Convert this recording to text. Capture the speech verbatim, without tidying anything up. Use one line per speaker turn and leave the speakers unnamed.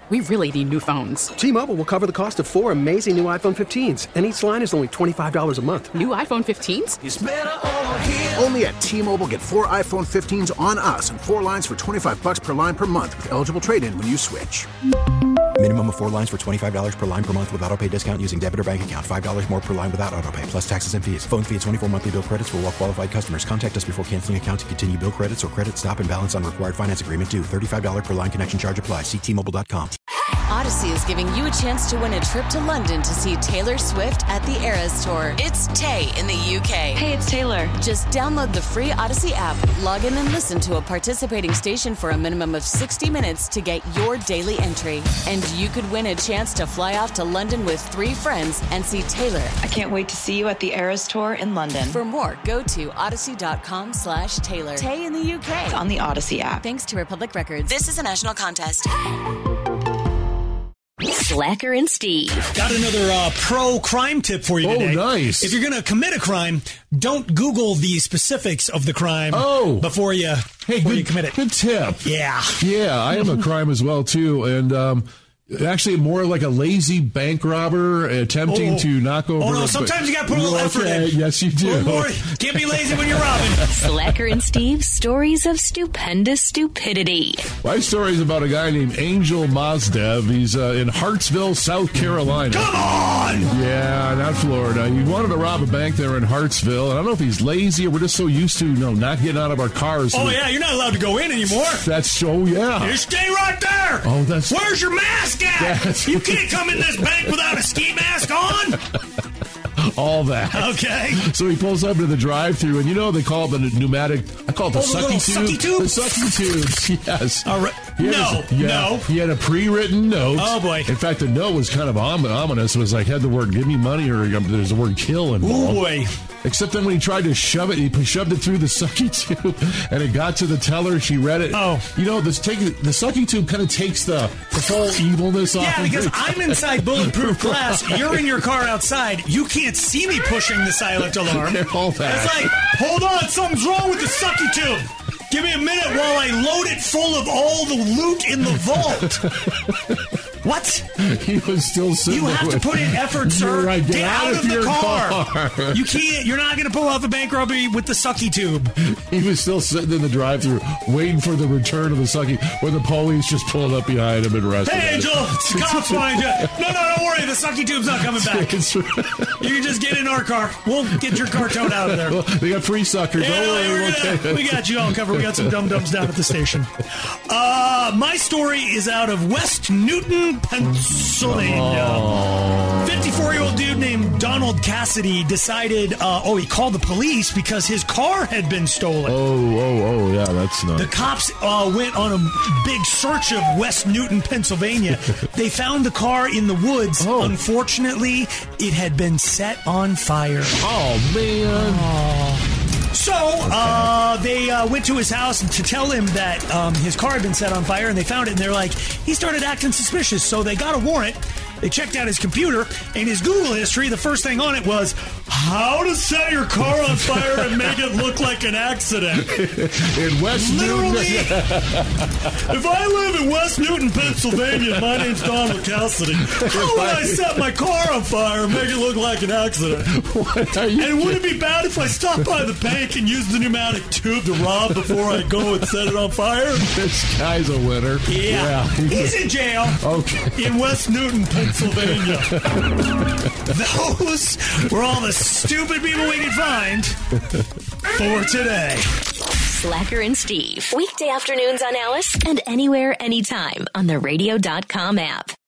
We really need new phones.
T-Mobile will cover the cost of four amazing new iPhone fifteens, and each line is only twenty-five dollars a month.
New iPhone fifteens?
It's better over here.
Only at T-Mobile, get four iPhone fifteens on us and four lines for twenty-five dollars per line per month with eligible trade-in when you switch.
Minimum of four lines for twenty-five dollars per line per month with autopay discount using debit or bank account. five dollars more per line without autopay, plus taxes and fees. Phone fee at twenty-four monthly bill credits for well-qualified customers. Contact us before canceling account to continue bill credits or credit stop and balance on required finance agreement due. thirty-five dollars per line connection charge applies. See T Mobile dot com.
Odyssey is giving you a chance to win a trip to London to see Taylor Swift at the Eras Tour. It's Tay in the U K.
Hey, it's Taylor.
Just download the free Odyssey app, log in and listen to a participating station for a minimum of sixty minutes to get your daily entry. And you could win a chance to fly off to London with three friends and see Taylor.
I can't wait to see you at the Eras Tour in London.
For more, go to odyssey.com slash Taylor. Tay in the U K.
It's on the Odyssey app.
Thanks to Republic Records. This is a national contest.
Slacker and Steve.
Got another uh, pro crime tip for you today.
Oh, nice.
If you're going to commit a crime, don't Google the specifics of the crime
oh.
before you
hey,
before
good,
you commit it.
Good tip.
Yeah.
Yeah, I am a crime as well, too. And um, actually more like a lazy bank robber attempting
oh.
to knock over...
Oh, no,
a,
sometimes you got to put a little effort
okay,
in.
Yes, you do.
More, can't be lazy when you're robbing.
Slacker and Steve, stories of stupendous stupidity.
My story is about a guy named Angel Mazdev. He's uh, in Hartsville, South Carolina.
Come on!
Yeah, not Florida. He wanted to rob a bank there in Hartsville. I don't know if he's lazy or we're just so used to, you know, not getting out of our cars.
Oh,
so
yeah, you're not allowed to go in anymore.
That's so, yeah.
You stay right there.
Oh, that's...
Where's your mask at?
That's...
You can't come in this bank without a ski mask on.
All that.
Okay.
So he pulls up to the drive-thru, and you know they call it the pneumatic. I call it the,
oh, the
sucky, tube.
sucky tube.
The sucky tubes. Yes.
All right. No.
A, yeah,
no.
He had a pre-written note.
Oh boy.
In fact, the note was kind of ominous. It was like had the word "give me money" or there's the word "kill" involved.
Oh boy.
Except then when he tried to shove it, he shoved it through the sucky tube, and it got to the teller. She read it.
Oh.
You know, this take the sucky tube kind of takes the, the whole evilness off.
Yeah, because I'm inside bulletproof glass. You're in your car outside. You can't see me pushing the silent alarm.
All that.
It's like, hold on, something's wrong with the sucky tube. Give me a minute while I load it full of all the loot in the vault. What?
He was still sitting
You
there
have
with,
to put in effort, sir.
Right, get,
get
out,
out
of,
of the
your
car.
car.
You can't. You're not going to pull off a bank robbery with the sucky tube.
He was still sitting in the drive-thru waiting for the return of the sucky when the police just pulled up behind him and arrested him.
Hey, Angel, the cops find you. No, no, don't worry. The sucky tube's not coming back. You can just get in our car. We'll get your car towed out of there.
Well, they got free suckers.
Yeah,
don't
no,
worry.
we're
We'll
gonna, we got you all covered. We got some dum-dums down at the station. Uh, my story is out of West Newton, Pennsylvania. fifty-four-year-old dude named Donald Cassidy decided, uh, oh, he called the police because his car had been stolen.
Oh, oh, oh, yeah, that's not...
The cops uh, went on a big search of West Newton, Pennsylvania. They found the car in the woods.
Oh.
Unfortunately, it had been set on fire.
Oh, man.
Oh. So uh, they uh, went to his house to tell him that um, his car had been set on fire, and they found it, and they're like, he started acting suspicious, so they got a warrant. They checked out his computer, and his Google history, the first thing on it was, how to set your car on fire and make it look like an accident.
In West
Literally,
Newton.
if I live in West Newton, Pennsylvania, my name's Donald Cassidy, how would I set my car on fire and make it look like an accident?
What are you
And would it be bad if I stopped by the bank and used the pneumatic tube to rob before I go and set it on fire?
This guy's a winner.
Yeah.
yeah.
He's in jail.
Okay.
In West Newton, Pennsylvania. Those were all the stupid people we could find for today.
Slacker and Steve. Weekday afternoons on Alice and anywhere, anytime on the radio dot com app.